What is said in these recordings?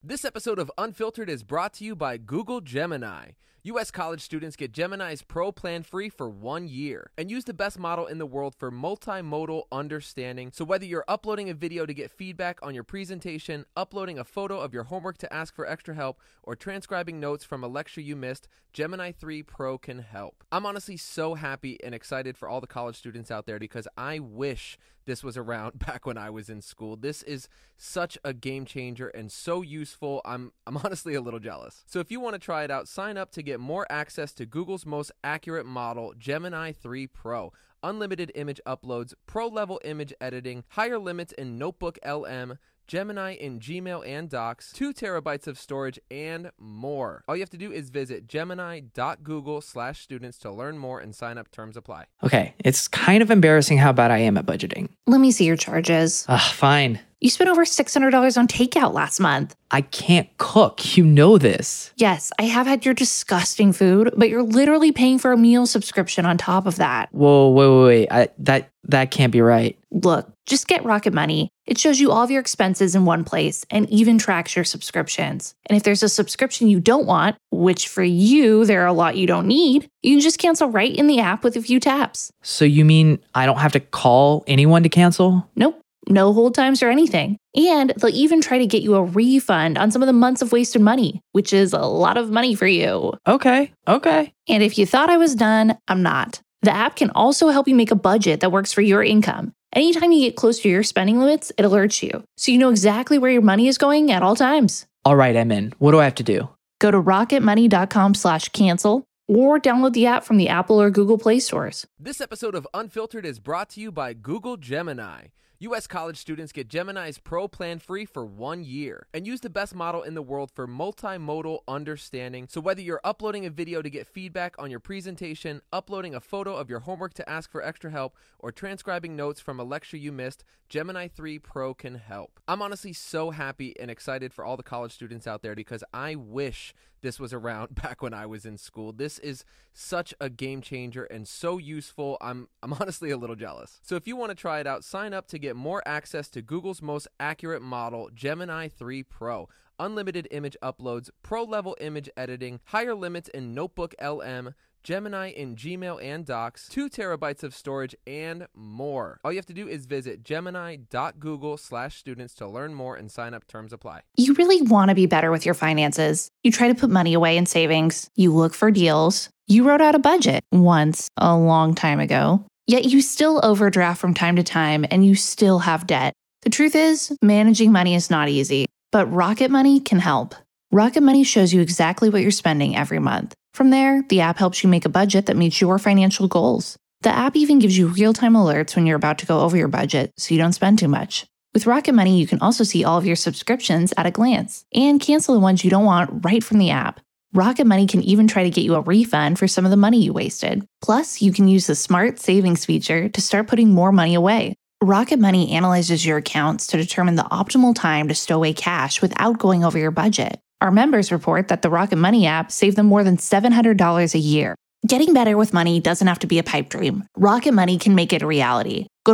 This episode of Unfiltered is brought to you by Google Gemini. U.S. college students get Gemini's Pro plan free for 1 year and use the best model in the world for multimodal understanding. So whether you're uploading a video to get feedback on your presentation, uploading a photo of your homework to ask for extra help, or transcribing notes from a lecture you missed, Gemini 3 Pro can help. I'm honestly so happy and excited for all the college students out there because I wish this was around back when I was in school. This is such a game changer and so useful. I'm honestly a little jealous. So if you want to try it out, sign up to get more access to Google's most accurate model, Gemini 3 Pro. Unlimited image uploads, pro-level image editing, higher limits in Notebook LM, Gemini in Gmail and Docs, 2 terabytes of storage, and more. All you have to do is visit gemini.google/students to learn more and sign up. Terms apply. Okay, it's kind of embarrassing how bad I am at budgeting. Let me see your charges. Fine. You spent over $600 on takeout last month. I can't cook. You know this. Yes, I have had your disgusting food, but you're literally paying for a meal subscription on top of that. Whoa, wait. That can't be right. Look, just get Rocket Money. It shows you all of your expenses in one place and even tracks your subscriptions. And if there's a subscription you don't want, which for you, there are a lot you don't need, you can just cancel right in the app with a few taps. So you mean I don't have to call anyone to cancel? Nope. No hold times or anything. And they'll even try to get you a refund on some of the months of wasted money, which is a lot of money for you. Okay. And if you thought I was done, I'm not. The app can also help you make a budget that works for your income. Anytime you get close to your spending limits, it alerts you, so you know exactly where your money is going at all times. All right, I'm in. What do I have to do? Go to rocketmoney.com/cancel or download the app from the Apple or Google Play stores. This episode of Unfiltered is brought to you by Google Gemini. U.S. college students get Gemini's Pro plan free for 1 year and use the best model in the world for multimodal understanding. So whether you're uploading a video to get feedback on your presentation, uploading a photo of your homework to ask for extra help, or transcribing notes from a lecture you missed, Gemini 3 Pro can help. I'm honestly so happy and excited for all the college students out there because I wish this was around back when I was in school. This is such a game changer and so useful. I'm honestly a little jealous. So if you want to try it out, sign up to get more access to Google's most accurate model, Gemini 3 Pro. Unlimited image uploads, pro-level image editing, higher limits in Notebook LM, Gemini in Gmail and Docs, 2 terabytes of storage, and more. All you have to do is visit gemini.google/students to learn more and sign up. Terms apply. You really want to be better with your finances. You try to put money away in savings. You look for deals. You wrote out a budget once, a long time ago. Yet you still overdraft from time to time and you still have debt. The truth is, managing money is not easy, but Rocket Money can help. Rocket Money shows you exactly what you're spending every month. From there, the app helps you make a budget that meets your financial goals. The app even gives you real-time alerts when you're about to go over your budget so you don't spend too much. With Rocket Money, you can also see all of your subscriptions at a glance and cancel the ones you don't want right from the app. Rocket Money can even try to get you a refund for some of the money you wasted. Plus, you can use the Smart Savings feature to start putting more money away. Rocket Money analyzes your accounts to determine the optimal time to stow away cash without going over your budget. Our members report that the Rocket Money app saved them more than $700 a year. Getting better with money doesn't have to be a pipe dream. Rocket Money can make it a reality. Go to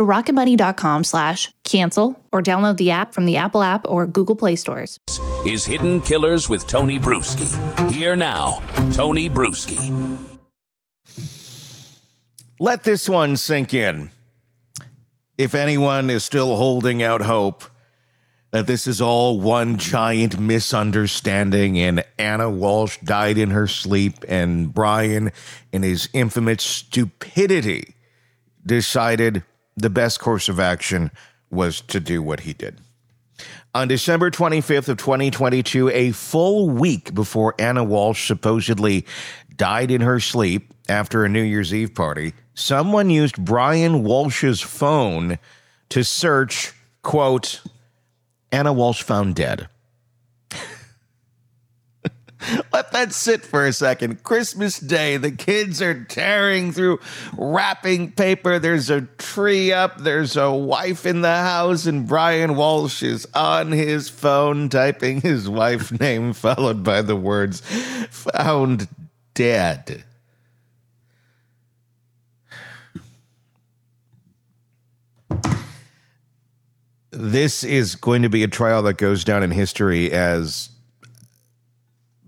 rocketmoney.com/cancel or download the app from the Apple app or Google Play stores. Is Hidden Killers with Tony Bruschi. Here now, Tony Bruschi. Let this one sink in. If anyone is still holding out hope that this is all one giant misunderstanding and Anna Walsh died in her sleep and Brian, in his infamous stupidity, decided the best course of action was to do what he did. On December 25th of 2022, a full week before Anna Walsh supposedly died in her sleep after a New Year's Eve party, someone used Brian Walsh's phone to search, quote, Anna Walsh found dead. Let that sit for a second. Christmas Day, the kids are tearing through wrapping paper. There's a tree up. There's a wife in the house, and Brian Walsh is on his phone typing his wife's name followed by the words, found dead. This is going to be a trial that goes down in history as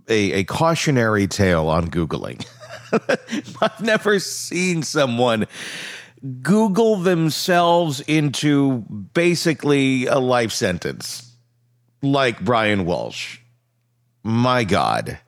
a cautionary tale on Googling. I've never seen someone Google themselves into basically a life sentence like Brian Walsh. My God.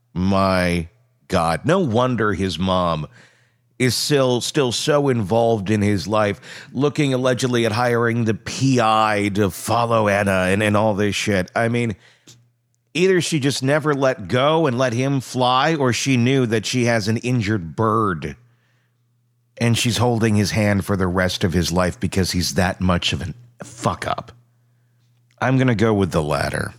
No wonder his mom is still so involved in his life, looking allegedly at hiring the PI to follow Anna and all this shit. I mean, either she just never let go and let him fly, or she knew that she has an injured bird and she's holding his hand for the rest of his life because he's that much of a fuck up. I'm going to go with the latter.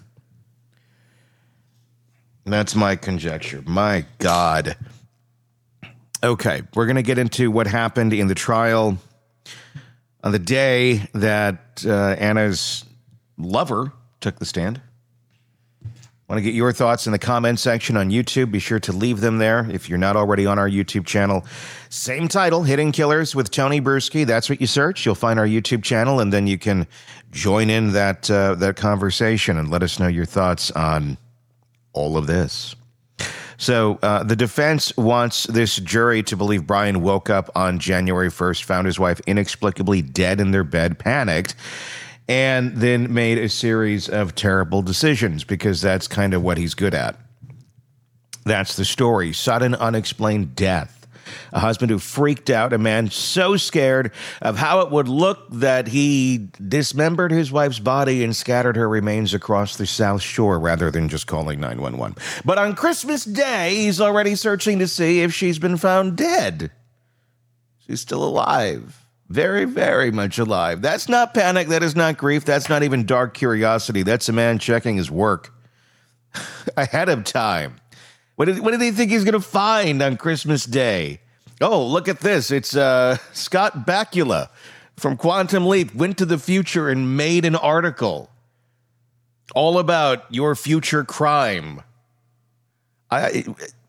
That's my conjecture. My God. Okay, we're going to get into what happened in the trial on the day that Anna's lover took the stand. Want to get your thoughts in the comment section on YouTube. Be sure to leave them there if you're not already on our YouTube channel. Same title, Hidden Killers with Tony Bruschi. That's what you search. You'll find our YouTube channel, and then you can join in that conversation and let us know your thoughts on all of this. So the defense wants this jury to believe Brian woke up on January 1st, found his wife inexplicably dead in their bed, panicked, and then made a series of terrible decisions, because that's kind of what he's good at. That's the story. Sudden, unexplained death. A husband who freaked out, a man so scared of how it would look that he dismembered his wife's body and scattered her remains across the South Shore rather than just calling 911. But on Christmas Day, he's already searching to see if she's been found dead. She's still alive. Very, very much alive. That's not panic. That is not grief. That's not even dark curiosity. That's a man checking his work ahead of time. What did he think he's going to find on Christmas Day? Oh, look at this. It's Scott Bakula from Quantum Leap went to the future and made an article all about your future crime. That's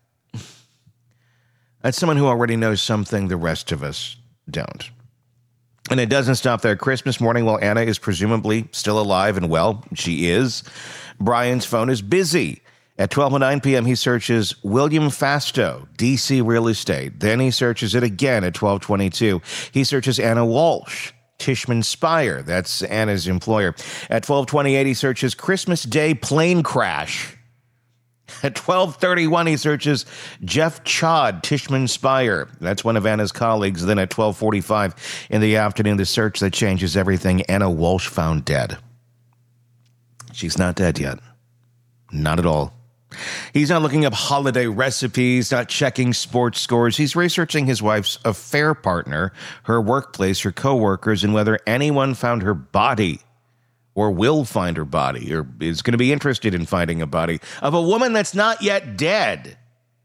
someone who already knows something the rest of us don't. And it doesn't stop there. Christmas morning, while Anna is presumably still alive and well, she is, Brian's phone is busy. At 12:09 p.m., he searches William Fastow, DC Real Estate. Then he searches it again at 12:22. He searches Anna Walsh, Tishman Speyer. That's Anna's employer. At 12:28, he searches Christmas Day plane crash. At 12:31, he searches Jeff Chod, Tishman Speyer. That's one of Anna's colleagues. Then at 12:45 in the afternoon, the search that changes everything, Anna Walsh found dead. She's not dead yet. Not at all. He's not looking up holiday recipes, not checking sports scores. He's researching his wife's affair partner, her workplace, her coworkers, and whether anyone found her body or will find her body or is going to be interested in finding a body of a woman that's not yet dead.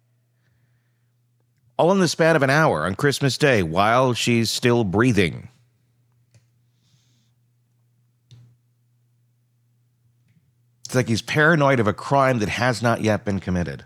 All in the span of an hour on Christmas Day while she's still breathing. It's like he's paranoid of a crime that has not yet been committed.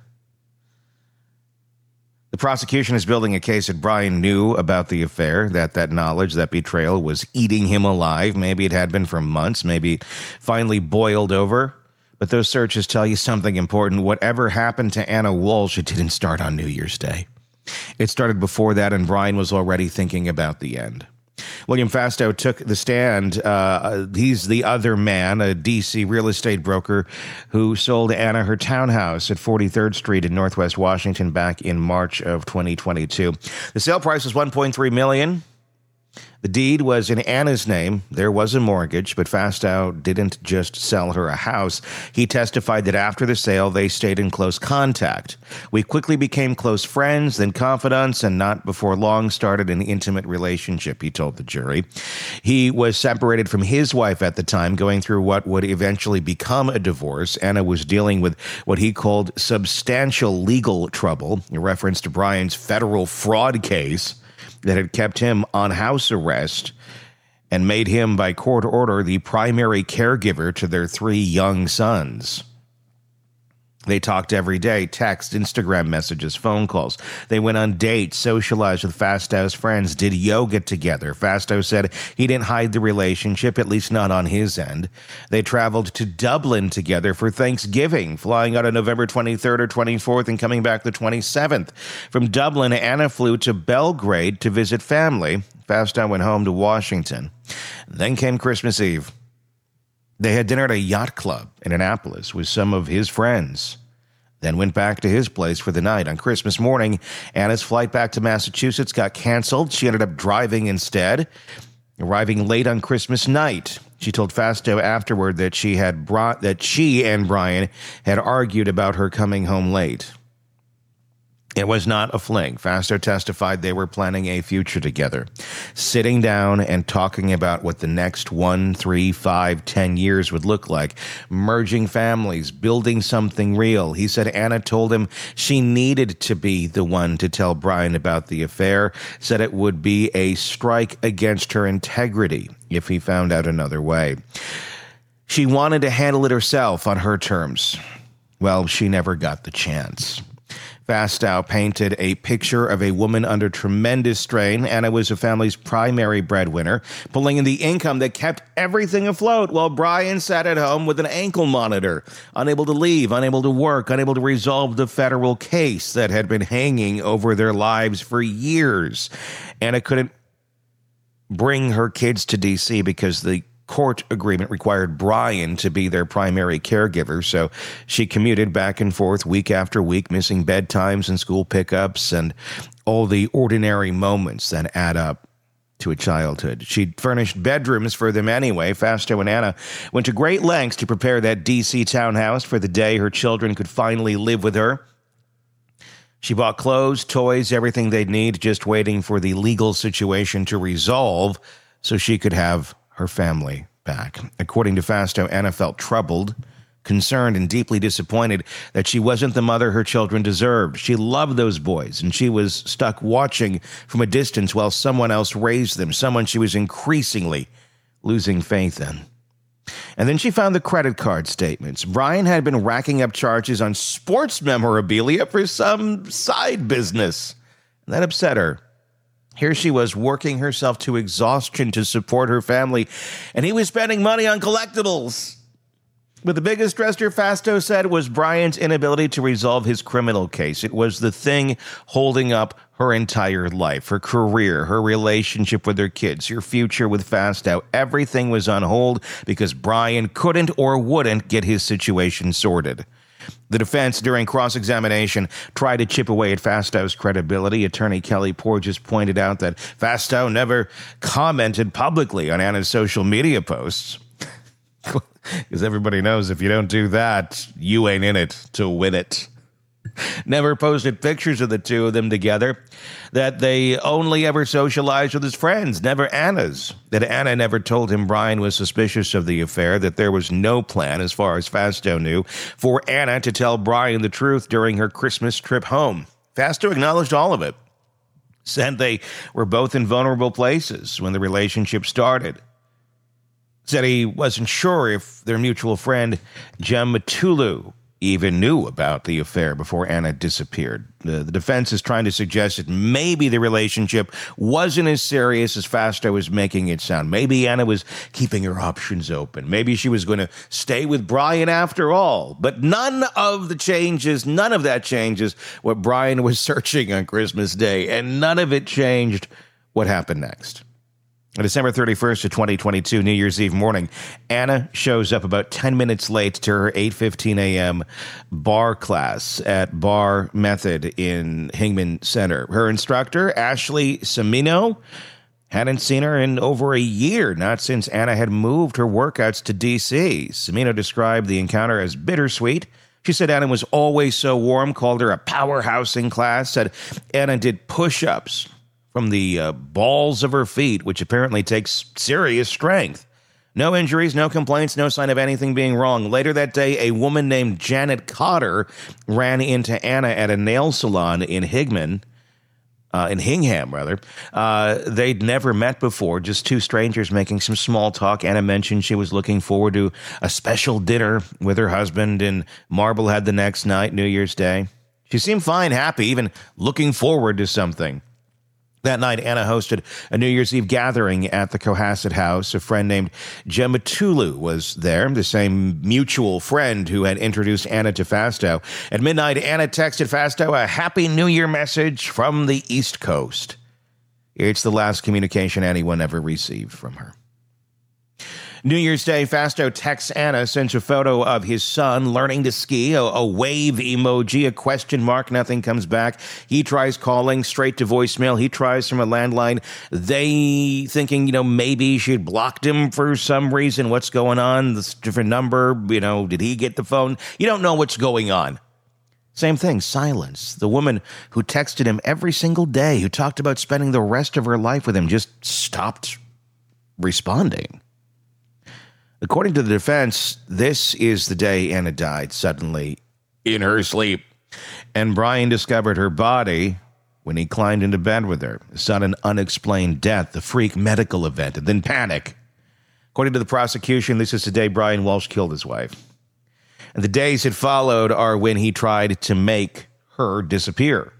The prosecution is building a case that Brian knew about the affair, that knowledge, that betrayal was eating him alive. Maybe it had been for months. Maybe it finally boiled over. But those searches tell you something important. Whatever happened to Anna Walsh, it didn't start on New Year's Day. It started before that, and Brian was already thinking about the end. William Fastow took the stand. He's the other man, a D.C. real estate broker who sold Anna her townhouse at 43rd Street in Northwest Washington back in March of 2022. The sale price was $1.3 million. The deed was in Anna's name. There was a mortgage, but Fastow didn't just sell her a house. He testified that after the sale, they stayed in close contact. We quickly became close friends, then confidants, and not before long started an intimate relationship, he told the jury. He was separated from his wife at the time, going through what would eventually become a divorce. Anna was dealing with what he called substantial legal trouble, in reference to Brian's federal fraud case that had kept him on house arrest and made him, by court order, the primary caregiver to their 3 young sons. They talked every day, text, Instagram messages, phone calls. They went on dates, socialized with Fastow's friends, did yoga together. Fastow said he didn't hide the relationship, at least not on his end. They traveled to Dublin together for Thanksgiving, flying out on November 23rd or 24th and coming back the 27th. From Dublin, Anna flew to Belgrade to visit family. Fastow went home to Washington. Then came Christmas Eve. They had dinner at a yacht club in Annapolis with some of his friends, then went back to his place for the night. On Christmas morning, Anna's flight back to Massachusetts got canceled. She ended up driving instead, arriving late on Christmas night. She told Fastow afterward that she and Brian had argued about her coming home late. It was not a fling. Fastow testified they were planning a future together, sitting down and talking about what the next 1, 3, 5, 10 years would look like, merging families, building something real. He said Anna told him she needed to be the one to tell Brian about the affair, said it would be a strike against her integrity if he found out another way. She wanted to handle it herself on her terms. Well, she never got the chance. Fastow painted a picture of a woman under tremendous strain. Anna was the family's primary breadwinner, pulling in the income that kept everything afloat, while Brian sat at home with an ankle monitor, unable to leave, unable to work, unable to resolve the federal case that had been hanging over their lives for years. Anna couldn't bring her kids to D.C. because the court agreement required Brian to be their primary caregiver, so she commuted back and forth week after week, missing bedtimes and school pickups and all the ordinary moments that add up to a childhood. She'd furnished bedrooms for them anyway. Fastow and Anna went to great lengths to prepare that D.C. townhouse for the day her children could finally live with her. She bought clothes, toys, everything they'd need, just waiting for the legal situation to resolve so she could have her family back. According to Fastow, Anna felt troubled, concerned, and deeply disappointed that she wasn't the mother her children deserved. She loved those boys, and she was stuck watching from a distance while someone else raised them, someone she was increasingly losing faith in. And then she found the credit card statements. Brian had been racking up charges on sports memorabilia for some side business. That upset her. Here she was working herself to exhaustion to support her family, and he was spending money on collectibles. But the biggest stressor, Fastow said, was Brian's inability to resolve his criminal case. It was the thing holding up her entire life, her career, her relationship with her kids, her future with Fastow. Everything was on hold because Brian couldn't or wouldn't get his situation sorted. The defense, during cross-examination, tried to chip away at Fastow's credibility. Attorney Kelly Porges pointed out that Fastow never commented publicly on Anna's social media posts. Because everybody knows if you don't do that, you ain't in it to win it. Never posted pictures of the two of them together, that they only ever socialized with his friends, never Anna's, that Anna never told him Brian was suspicious of the affair, that there was no plan, as far as Fastow knew, for Anna to tell Brian the truth during her Christmas trip home. Fastow acknowledged all of it, said they were both in vulnerable places when the relationship started. Said he wasn't sure if their mutual friend, Jem Matulu, even knew about the affair before Anna disappeared. The defense is trying to suggest that maybe the relationship wasn't as serious as Fastow was making it sound. Maybe Anna was keeping her options open. Maybe she was going to stay with Brian after all. But none of that changes what Brian was searching on Christmas Day, and none of it changed what happened next. On December 31st of 2022, New Year's Eve morning, Anna shows up about 10 minutes late to her 8:15 a.m. bar class at Bar Method in Hingman Center. Her instructor, Ashley Semino, hadn't seen her in over a year, not since Anna had moved her workouts to D.C. Semino described the encounter as bittersweet. She said Anna was always so warm, called her a powerhouse in class, said Anna did push-ups from the balls of her feet, which apparently takes serious strength. No injuries, no complaints, no sign of anything being wrong. Later that day, a woman named Janet Cotter ran into Anna at a nail salon in Higman. in Hingham, rather. They'd never met before, just two strangers making some small talk. Anna mentioned she was looking forward to a special dinner with her husband in Marblehead the next night, New Year's Day. She seemed fine, happy, even looking forward to something. That night, Anna hosted a New Year's Eve gathering at the Cohasset house. A friend named Gemma Tulu was there, the same mutual friend who had introduced Anna to Fastow. At midnight, Anna texted Fastow a Happy New Year message from the East Coast. It's the last communication anyone ever received from her. New Year's Day, Fastow texts Anna, sends a photo of his son learning to ski, a wave emoji, a question mark, nothing comes back. He tries calling straight to voicemail. He tries from a landline. They thinking, maybe she had blocked him for some reason. What's going on? This different number, did he get the phone? You don't know what's going on. Same thing, silence. The woman who texted him every single day, who talked about spending the rest of her life with him, just stopped responding. According to the defense, this is the day Anna died suddenly in her sleep. And Brian discovered her body when he climbed into bed with her. A sudden unexplained death, the freak medical event, and then panic. According to the prosecution, this is the day Brian Walsh killed his wife. And the days that followed are when he tried to make her disappear.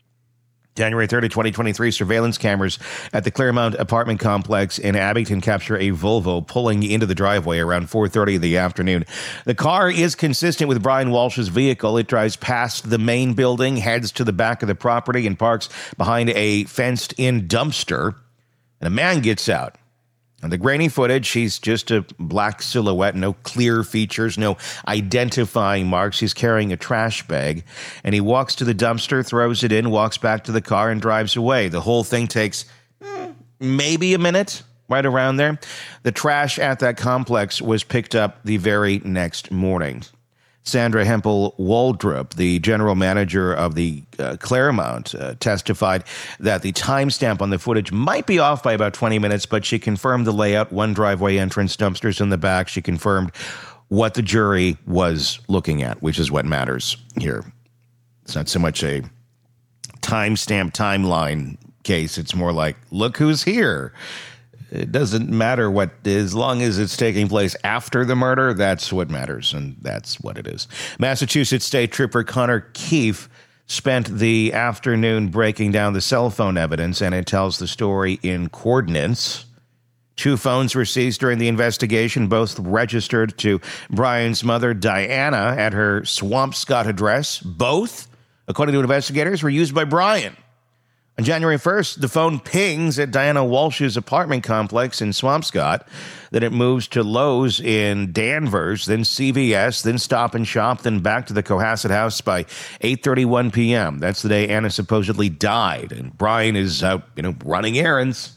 January 30, 2023, surveillance cameras at the Claremont apartment complex in Abington capture a Volvo pulling into the driveway around 4:30 in the afternoon. The car is consistent with Brian Walsh's vehicle. It drives past the main building, heads to the back of the property, and parks behind a fenced-in dumpster. And a man gets out. On the grainy footage, he's just a black silhouette, no clear features, no identifying marks. He's carrying a trash bag, and he walks to the dumpster, throws it in, walks back to the car, and drives away. The whole thing takes maybe a minute, right around there. The trash at that complex was picked up the very next morning. Sandra Hempel-Waldrop, the general manager of the Claremont, testified that the timestamp on the footage might be off by about 20 minutes, but she confirmed the layout, one driveway entrance, dumpsters in the back. She confirmed what the jury was looking at, which is what matters here. It's not so much a timestamp timeline case. It's more like, look who's here. It doesn't matter what, as long as it's taking place after the murder, that's what matters, and that's what it is. Massachusetts State Trooper Connor Keefe spent the afternoon breaking down the cell phone evidence, and it tells the story in coordinates. 2 phones were seized during the investigation, both registered to Brian's mother, Diana, at her Swampscott address. Both, according to investigators, were used by Brian. On January 1st, the phone pings at Diana Walsh's apartment complex in Swampscott. Then it moves to Lowe's in Danvers, then CVS, then Stop and Shop, then back to the Cohasset house by 8:31 p.m. That's the day Anna supposedly died, and Brian is out, running errands.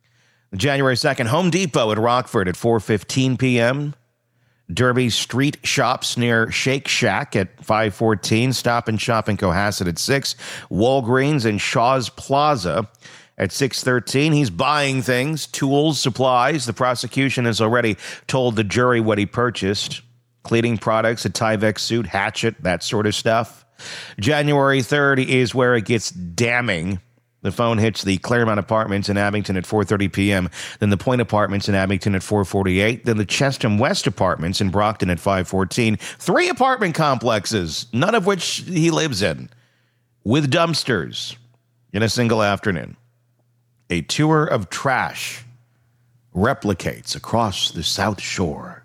January 2nd, Home Depot at Rockford at 4:15 p.m. Derby Street Shops near Shake Shack at 5:14. Stop and Shop in Cohasset at 6. Walgreens and Shaw's Plaza at 6:13. He's buying things, tools, supplies. The prosecution has already told the jury what he purchased. Cleaning products, a Tyvek suit, hatchet, that sort of stuff. January 3rd is where it gets damning. The phone hits the Claremont Apartments in Abington at 4:30 p.m., then the Point Apartments in Abington at 4:48, then the Chesham West Apartments in Brockton at 5:14. 3 apartment complexes, none of which he lives in, with dumpsters in a single afternoon. A tour of trash replicates across the South Shore.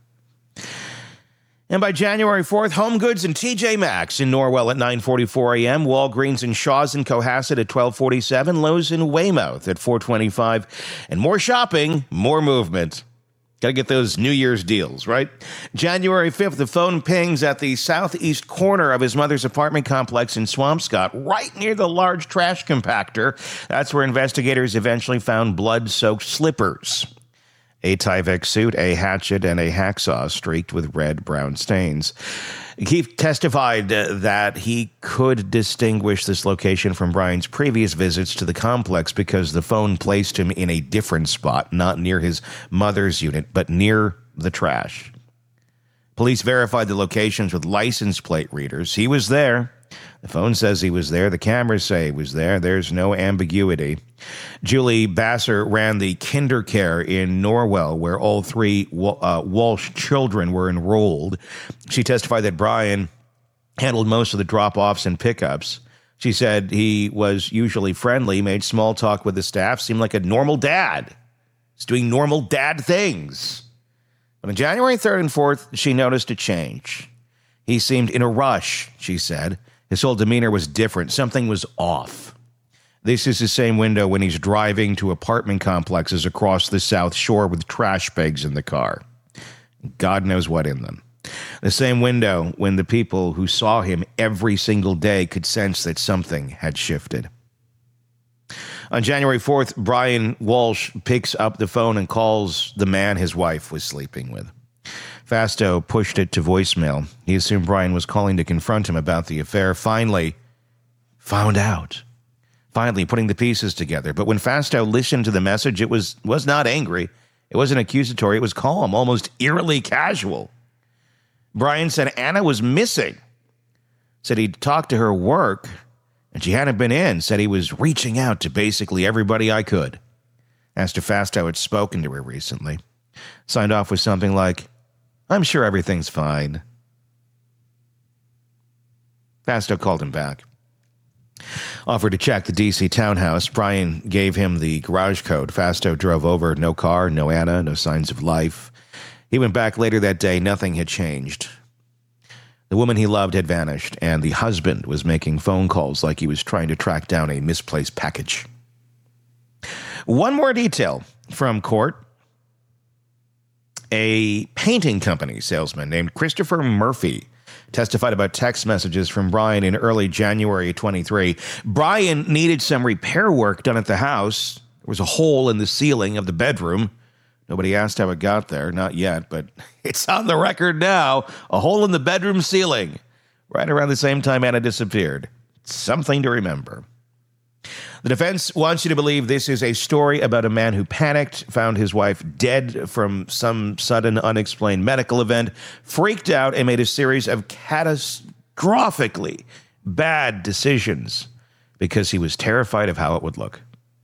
And by January 4th, Home Goods and TJ Maxx in Norwell at 9:44 a.m., Walgreens and Shaw's in Cohasset at 12:47, Lowe's in Weymouth at 4:25, and more shopping, more movement. Got to get those New Year's deals, right? January 5th, the phone pings at the southeast corner of his mother's apartment complex in Swampscott, right near the large trash compactor. That's where investigators eventually found blood-soaked slippers. A Tyvek suit, a hatchet, and a hacksaw streaked with red-brown stains. Keefe testified that he could distinguish this location from Brian's previous visits to the complex because the phone placed him in a different spot, not near his mother's unit, but near the trash. Police verified the locations with license plate readers. He was there. The phone says he was there. The cameras say he was there. There's no ambiguity. Julie Basser ran the kinder care in Norwell, where all three Walsh children were enrolled. She testified that Brian handled most of the drop-offs and pickups. She said he was usually friendly, made small talk with the staff, seemed like a normal dad. He's doing normal dad things. But on January 3rd and 4th, she noticed a change. He seemed in a rush, she said. His whole demeanor was different. Something was off. This is the same window when he's driving to apartment complexes across the South Shore with trash bags in the car. God knows what in them. The same window when the people who saw him every single day could sense that something had shifted. On January 4th, Brian Walsh picks up the phone and calls the man his wife was sleeping with. Fasto pushed it to voicemail. He assumed Brian was calling to confront him about the affair. Finally putting the pieces together. But when Fasto listened to the message, it was not angry. It wasn't accusatory. It was calm, almost eerily casual. Brian said Anna was missing. Said he'd talked to her work, and she hadn't been in. Said he was reaching out to basically everybody I could. Asked if Fasto had spoken to her recently. Signed off with something like, I'm sure everything's fine. Fasto called him back. Offered to check the D.C. townhouse. Brian gave him the garage code. Fasto drove over. No car, no Anna, no signs of life. He went back later that day. Nothing had changed. The woman he loved had vanished, and the husband was making phone calls like he was trying to track down a misplaced package. One more detail from court. A painting company salesman named Christopher Murphy testified about text messages from Brian in early January 23. Brian needed some repair work done at the house. There was a hole in the ceiling of the bedroom. Nobody asked how it got there, not yet, but it's on the record now. A hole in the bedroom ceiling, right around the same time Anna disappeared. Something to remember. The defense wants you to believe this is a story about a man who panicked, found his wife dead from some sudden unexplained medical event, freaked out, and made a series of catastrophically bad decisions because he was terrified of how it would look.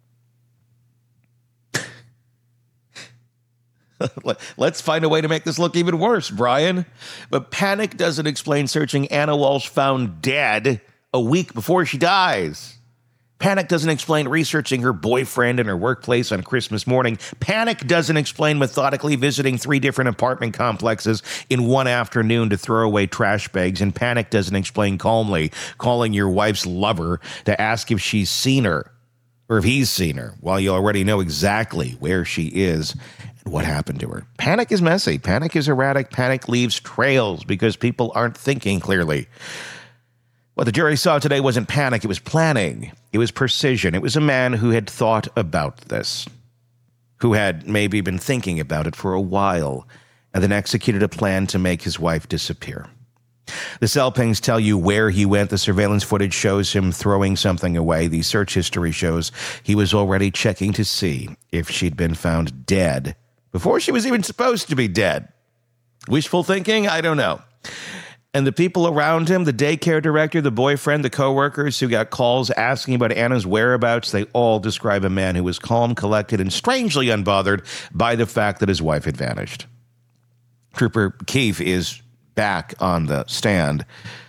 Let's find a way to make this look even worse, Brian. But panic doesn't explain searching Anna Walsh found dead a week before she dies. Panic doesn't explain researching her boyfriend and her workplace on Christmas morning. Panic doesn't explain methodically visiting 3 different apartment complexes in one afternoon to throw away trash bags. And panic doesn't explain calmly calling your wife's lover to ask if she's seen her or if he's seen her while you already know exactly where she is and what happened to her. Panic is messy. Panic is erratic. Panic leaves trails because people aren't thinking clearly. What the jury saw today wasn't panic, it was planning. It was precision. It was a man who had thought about this, who had maybe been thinking about it for a while, and then executed a plan to make his wife disappear. The cell pings tell you where he went. The surveillance footage shows him throwing something away. The search history shows he was already checking to see if she'd been found dead before she was even supposed to be dead. Wishful thinking? I don't know. And the people around him, the daycare director, the boyfriend, the coworkers who got calls asking about Anna's whereabouts, they all describe a man who was calm, collected, and strangely unbothered by the fact that his wife had vanished. Trooper Keefe is back on the stand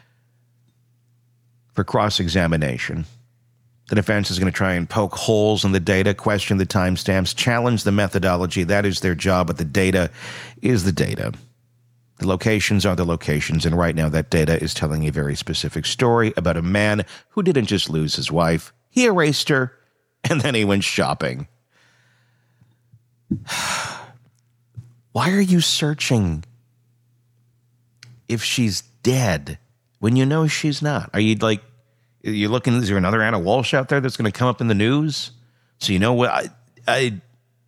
for cross-examination. The defense is going to try and poke holes in the data, question the timestamps, challenge the methodology. That is their job, but the data is the data. The locations are the locations, and right now that data is telling a very specific story about a man who didn't just lose his wife. He erased her, and then he went shopping. Why are you searching if she's dead when you know she's not? Are you looking, is there another Anna Walsh out there that's going to come up in the news? So you know what, this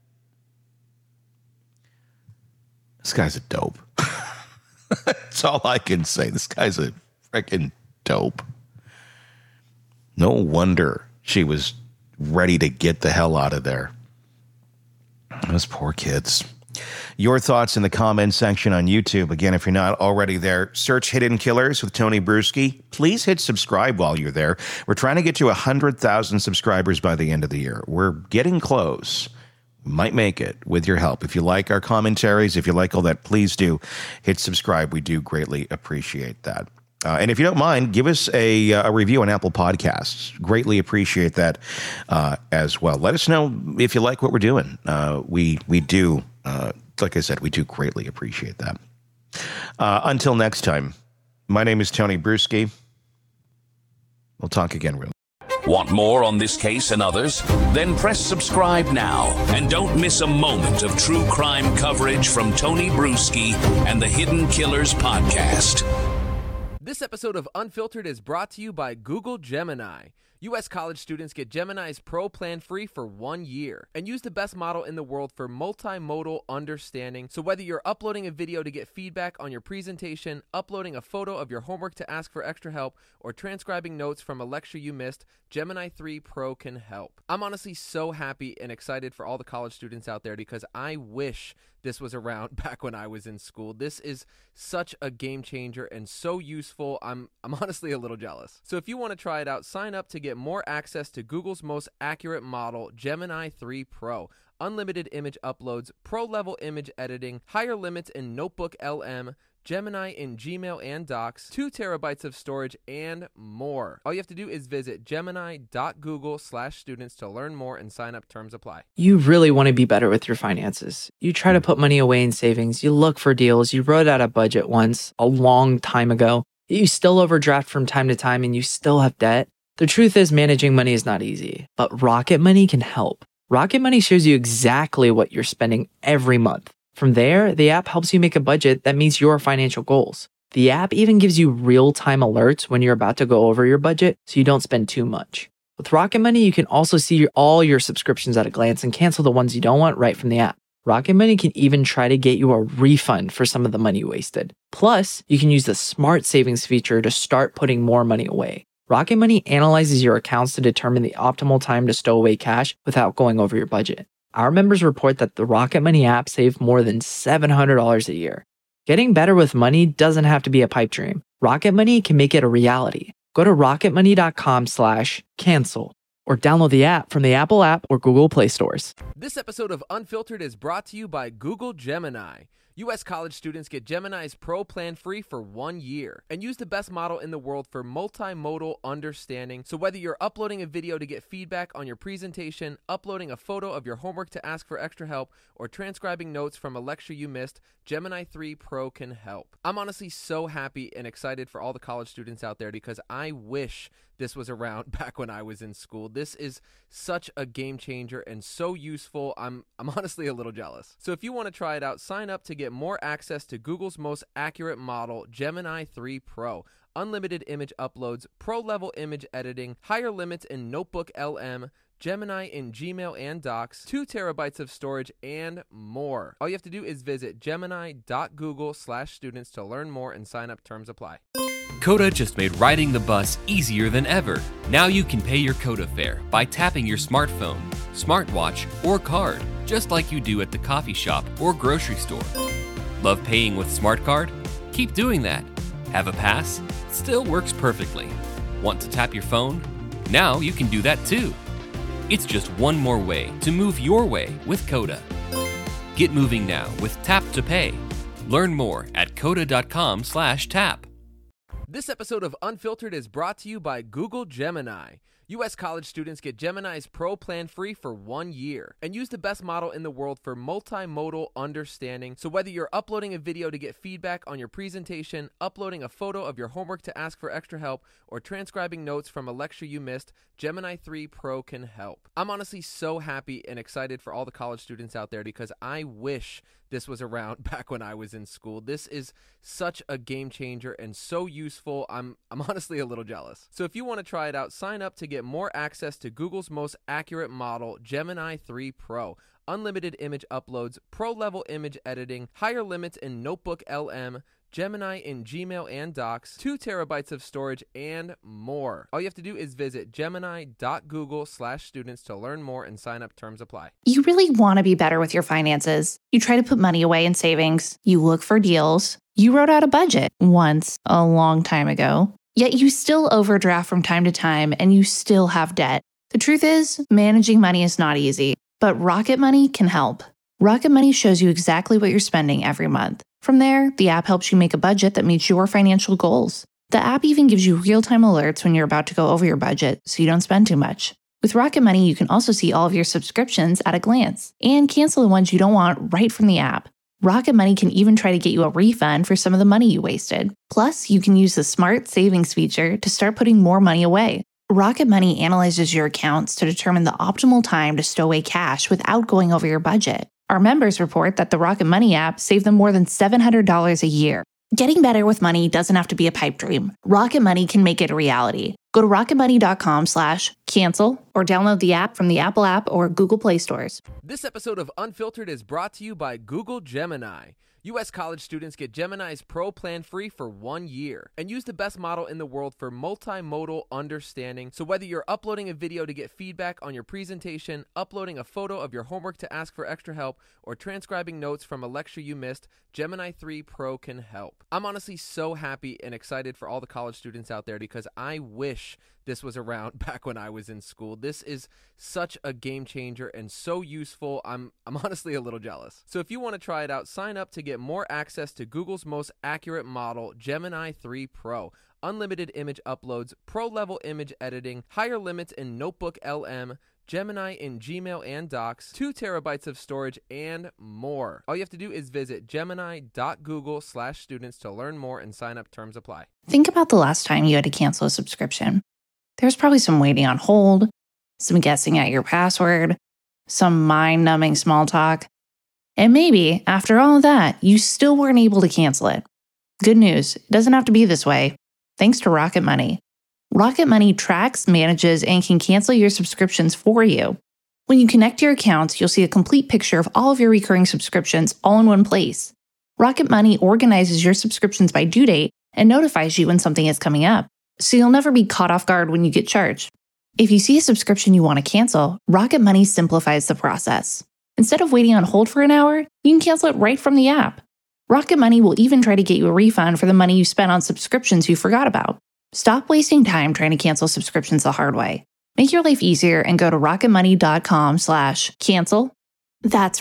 guy's a dope. That's all I can say. This guy's a freaking dope. No wonder she was ready to get the hell out of there. Those poor kids. your thoughts in the comment section on YouTube. Again, if you're not already there, search Hidden Killers with Tony Bruschi. Please hit subscribe while you're there. We're trying to get to 100,000 subscribers by the end of the year. We're getting close. Might make it with your help. If you like our commentaries, if you like all that, please do hit subscribe. We do greatly appreciate that. And if you don't mind, give us a review on Apple Podcasts. Greatly appreciate that as well. Let us know if you like what we're doing. We do, like I said, we do greatly appreciate that. Until next time, my name is Tony Bruschi. We'll talk again real. Want more on this case and others? Then press subscribe now and don't miss a moment of true crime coverage from Tony Bruschi and the Hidden Killers podcast. This episode of Unfiltered is brought to you by Google Gemini. U.S. college students get Gemini's Pro plan free for 1 year and use the best model in the world for multimodal understanding. So whether you're uploading a video to get feedback on your presentation, uploading a photo of your homework to ask for extra help, or transcribing notes from a lecture you missed, Gemini 3 Pro can help. I'm honestly so happy and excited for all the college students out there because I wish this was around back when I was in school. This is such a game changer and so useful. I'm honestly a little jealous. So if you want to try it out, sign up to get more access to Google's most accurate model, Gemini 3 Pro. Unlimited image uploads, pro-level image editing, higher limits in Notebook LM, Gemini in Gmail and Docs, 2 terabytes of storage, and more. All you have to do is visit gemini.google/students to learn more and sign up. Terms apply. You really want to be better with your finances. You try to put money away in savings. You look for deals. You wrote out a budget once, a long time ago. You still overdraft from time to time and you still have debt. The truth is managing money is not easy, but Rocket Money can help. Rocket Money shows you exactly what you're spending every month. From there, the app helps you make a budget that meets your financial goals. The app even gives you real-time alerts when you're about to go over your budget so you don't spend too much. With Rocket Money, you can also see all your subscriptions at a glance and cancel the ones you don't want right from the app. Rocket Money can even try to get you a refund for some of the money you wasted. Plus, you can use the Smart Savings feature to start putting more money away. Rocket Money analyzes your accounts to determine the optimal time to stow away cash without going over your budget. Our members report that the Rocket Money app saved more than $700 a year. Getting better with money doesn't have to be a pipe dream. Rocket Money can make it a reality. Go to rocketmoney.com/cancel or download the app from the Apple app or Google Play stores. This episode of Unfiltered is brought to you by Google Gemini. U.S. college students get Gemini's Pro plan free for 1 year and use the best model in the world for multimodal understanding. So whether you're uploading a video to get feedback on your presentation, uploading a photo of your homework to ask for extra help, or transcribing notes from a lecture you missed, Gemini 3 Pro can help. I'm honestly so happy and excited for all the college students out there because I wish this was around back when I was in school. This is such a game changer and so useful. I'm honestly a little jealous. So if you want to try it out, sign up to get more access to Google's most accurate model, Gemini 3 Pro. Unlimited image uploads, pro-level image editing, higher limits in Notebook LM, Gemini in Gmail and Docs, 2 terabytes of storage, and more. All you have to do is visit gemini.google/students to learn more and sign up. Terms apply. Coda just made riding the bus easier than ever. Now you can pay your Coda fare by tapping your smartphone, smartwatch, or card, just like you do at the coffee shop or grocery store. Love paying with Smart Card? Keep doing that. Have a pass? Still works perfectly. Want to tap your phone? Now you can do that too. It's just one more way to move your way with Coda. Get moving now with Tap to Pay. Learn more at coda.com/tap. This episode of Unfiltered is brought to you by Google Gemini. U.S. college students get Gemini's Pro plan free for 1 year and use the best model in the world for multimodal understanding. So whether you're uploading a video to get feedback on your presentation, uploading a photo of your homework to ask for extra help, or transcribing notes from a lecture you missed, Gemini 3 Pro can help. I'm honestly so happy and excited for all the college students out there because I wish this was around back when I was in school. This is such a game changer and so useful. I'm honestly a little jealous. So if you want to try it out, sign up to get more access to Google's most accurate model, Gemini 3 Pro. Unlimited image uploads, pro-level image editing, higher limits in Notebook LM, Gemini in Gmail and Docs, 2 terabytes of storage, and more. All you have to do is visit gemini.google/students to learn more and sign up. Terms apply. You really want to be better with your finances. You try to put money away in savings. You look for deals. You wrote out a budget once a long time ago. Yet you still overdraft from time to time and you still have debt. The truth is, managing money is not easy, but Rocket Money can help. Rocket Money shows you exactly what you're spending every month. From there, the app helps you make a budget that meets your financial goals. The app even gives you real-time alerts when you're about to go over your budget so you don't spend too much. With Rocket Money, you can also see all of your subscriptions at a glance and cancel the ones you don't want right from the app. Rocket Money can even try to get you a refund for some of the money you wasted. Plus, you can use the Smart Savings feature to start putting more money away. Rocket Money analyzes your accounts to determine the optimal time to stow away cash without going over your budget. Our members report that the Rocket Money app saved them more than $700 a year. Getting better with money doesn't have to be a pipe dream. Rocket Money can make it a reality. Go to rocketmoney.com/cancel or download the app from the Apple app or Google Play stores. This episode of Unfiltered is brought to you by Google Gemini. U.S. college students get Gemini's Pro plan free for 1 year and use the best model in the world for multimodal understanding. So whether you're uploading a video to get feedback on your presentation, uploading a photo of your homework to ask for extra help, or transcribing notes from a lecture you missed, Gemini 3 Pro can help. I'm honestly so happy and excited for all the college students out there because I wish this was around back when I was in school. This is such a game changer and so useful. I'm honestly a little jealous. So if you want to try it out, sign up to get more access to Google's most accurate model, Gemini 3 Pro. Unlimited image uploads, pro-level image editing, higher limits in Notebook LM, Gemini in Gmail and Docs, 2 terabytes of storage, and more. All you have to do is visit gemini.google/students to learn more and sign up. Terms apply. Think about the last time you had to cancel a subscription. There's probably some waiting on hold, some guessing at your password, some mind-numbing small talk. And maybe, after all of that, you still weren't able to cancel it. Good news, it doesn't have to be this way. Thanks to Rocket Money. Rocket Money tracks, manages, and can cancel your subscriptions for you. When you connect your accounts, you'll see a complete picture of all of your recurring subscriptions all in one place. Rocket Money organizes your subscriptions by due date and notifies you when something is coming up, so you'll never be caught off guard when you get charged. If you see a subscription you want to cancel, Rocket Money simplifies the process. Instead of waiting on hold for an hour, you can cancel it right from the app. Rocket Money will even try to get you a refund for the money you spent on subscriptions you forgot about. Stop wasting time trying to cancel subscriptions the hard way. Make your life easier and go to rocketmoney.com/cancel. That's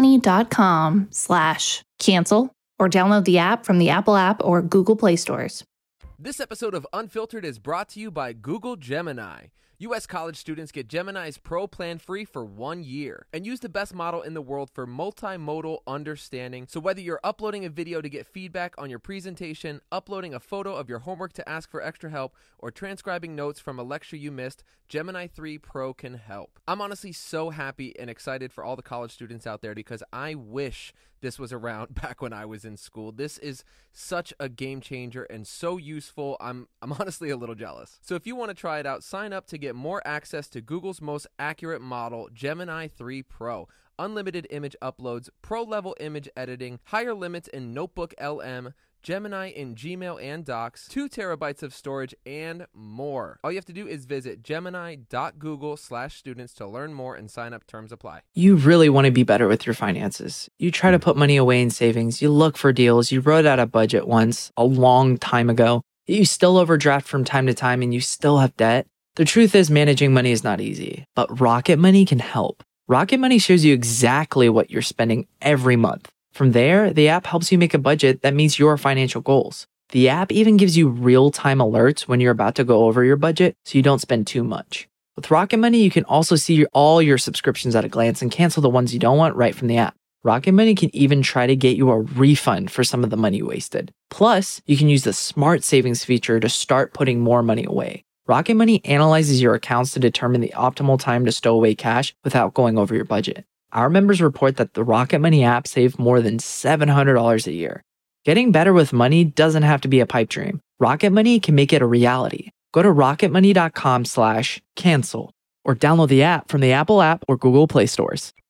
rocketmoney.com/cancel or download the app from the Apple app or Google Play stores. This episode of Unfiltered is brought to you by Google Gemini. U.S. college students get Gemini's Pro plan free for 1 year and use the best model in the world for multimodal understanding. So whether you're uploading a video to get feedback on your presentation, uploading a photo of your homework to ask for extra help, or transcribing notes from a lecture you missed, Gemini 3 Pro can help. I'm honestly so happy and excited for all the college students out there because I wish this was around back when I was in school. This is such a game changer and so useful. I'm honestly a little jealous. So if you want to try it out, sign up to get more access to Google's most accurate model, Gemini 3 Pro. Unlimited image uploads, pro-level image editing, higher limits in Notebook LM, Gemini in Gmail and Docs, 2 terabytes of storage, and more. All you have to do is visit gemini.google/students to learn more and sign up. Terms apply. You really want to be better with your finances. You try to put money away in savings. You look for deals. You wrote out a budget once a long time ago. You still overdraft from time to time and you still have debt. The truth is, managing money is not easy, but Rocket Money can help. Rocket Money shows you exactly what you're spending every month. From there, the app helps you make a budget that meets your financial goals. The app even gives you real-time alerts when you're about to go over your budget so you don't spend too much. With Rocket Money, you can also see all your subscriptions at a glance and cancel the ones you don't want right from the app. Rocket Money can even try to get you a refund for some of the money you wasted. Plus, you can use the Smart Savings feature to start putting more money away. Rocket Money analyzes your accounts to determine the optimal time to stow away cash without going over your budget. Our members report that the Rocket Money app saved more than $700 a year. Getting better with money doesn't have to be a pipe dream. Rocket Money can make it a reality. Go to rocketmoney.com/cancel or download the app from the Apple app or Google Play stores.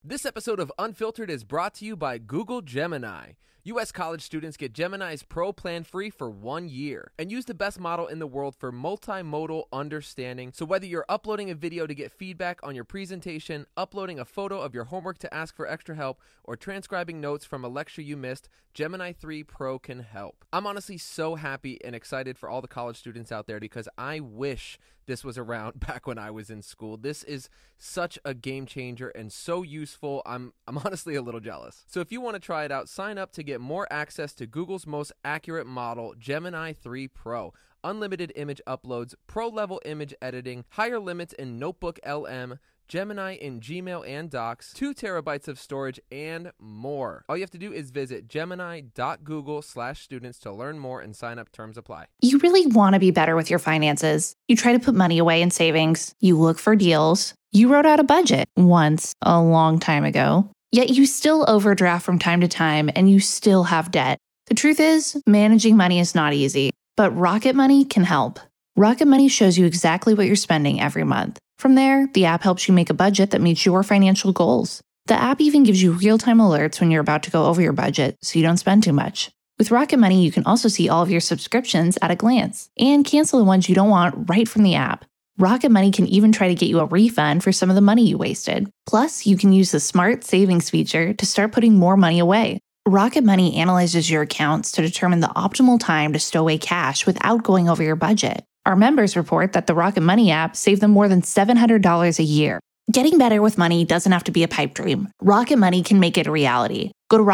This episode of Unfiltered is brought to you by Google Gemini. U.S. college students get Gemini's Pro plan free for 1 year and use the best model in the world for multimodal understanding. So whether you're uploading a video to get feedback on your presentation, uploading a photo of your homework to ask for extra help, or transcribing notes from a lecture you missed, Gemini 3 Pro can help. I'm honestly so happy and excited for all the college students out there because I wish this was around back when I was in school. This is such a game changer and so useful. I'm honestly a little jealous. So if you want to try it out, sign up to get more access to Google's most accurate model, Gemini 3 Pro. Unlimited image uploads, pro-level image editing, higher limits in Notebook LM, Gemini in Gmail and Docs, 2 terabytes of storage, and more. All you have to do is visit gemini.google/students to learn more and sign up. Terms apply. You really want to be better with your finances. You try to put money away in savings. You look for deals. You wrote out a budget once a long time ago. Yet you still overdraft from time to time and you still have debt. The truth is, managing money is not easy, but Rocket Money can help. Rocket Money shows you exactly what you're spending every month. From there, the app helps you make a budget that meets your financial goals. The app even gives you real-time alerts when you're about to go over your budget so you don't spend too much. With Rocket Money, you can also see all of your subscriptions at a glance and cancel the ones you don't want right from the app. Rocket Money can even try to get you a refund for some of the money you wasted. Plus, you can use the Smart Savings feature to start putting more money away. Rocket Money analyzes your accounts to determine the optimal time to stow away cash without going over your budget. Our members report that the Rocket Money app saved them more than $700 a year. Getting better with money doesn't have to be a pipe dream. Rocket Money can make it a reality. Go to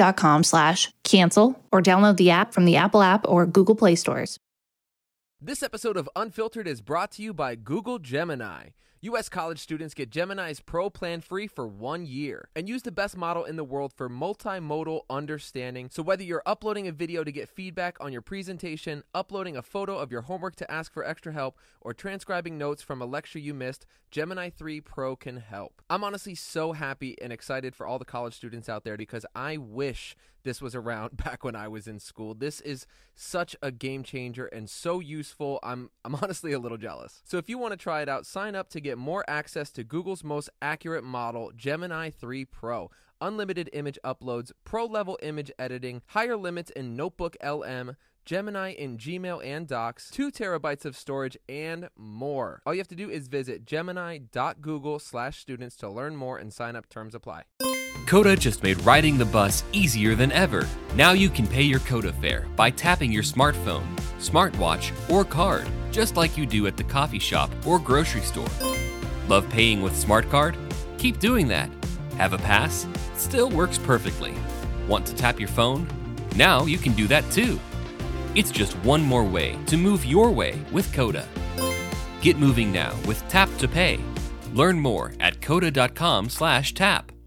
rocketmoney.com/cancel or download the app from the Apple app or Google Play stores. This episode of Unfiltered is brought to you by Google Gemini. U.S. college students get Gemini's Pro plan free for 1 year and use the best model in the world for multimodal understanding. So whether you're uploading a video to get feedback on your presentation, uploading a photo of your homework to ask for extra help, or transcribing notes from a lecture you missed, Gemini 3 Pro can help. I'm honestly so happy and excited for all the college students out there because I wish this was around back when I was in school. This is such a game changer and so useful. I'm honestly a little jealous. So if you want to try it out, sign up to get more access to Google's most accurate model, Gemini 3 Pro. Unlimited image uploads, pro-level image editing, higher limits in Notebook LM, Gemini in Gmail and Docs, 2 terabytes of storage, and more. All you have to do is visit gemini.google/students to learn more and sign up. Terms apply. Coda just made riding the bus easier than ever. Now you can pay your Coda fare by tapping your smartphone, smartwatch, or card, just like you do at the coffee shop or grocery store. Love paying with Smart Card? Keep doing that. Have a pass? Still works perfectly. Want to tap your phone? Now you can do that too. It's just one more way to move your way with Coda. Get moving now with Tap to Pay. Learn more at coda.com/tap.